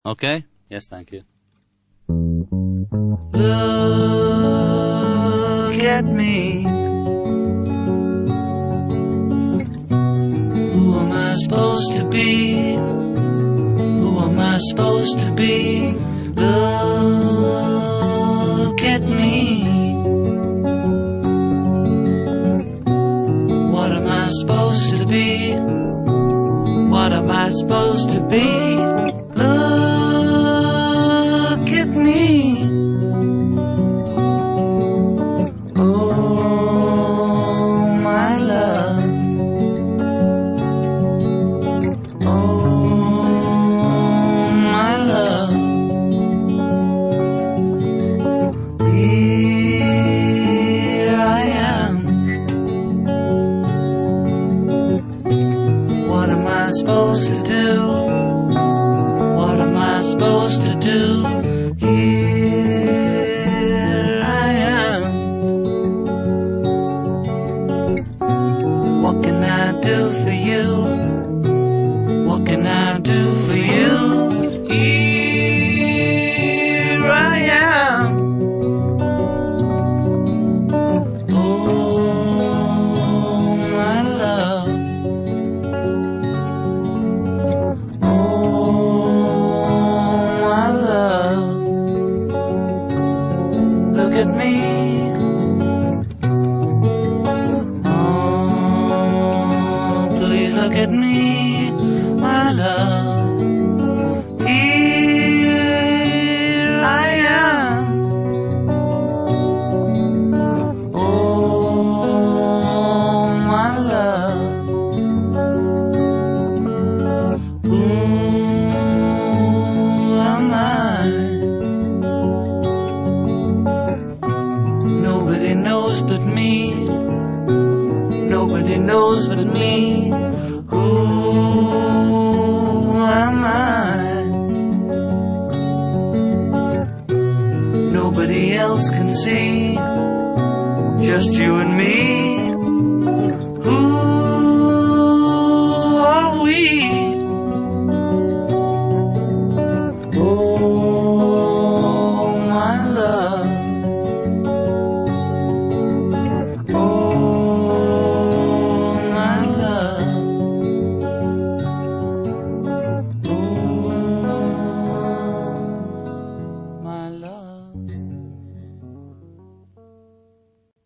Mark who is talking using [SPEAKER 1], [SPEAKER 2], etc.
[SPEAKER 1] Okay? Yes, thank you.
[SPEAKER 2] Look at me. Who am I supposed to be? Who am I supposed to be? Look at me. What am I supposed to be? What am I supposed to be? Look at me. Oh, my love. Oh, my love. Here I am. What am I supposed to do? What am I supposed to do?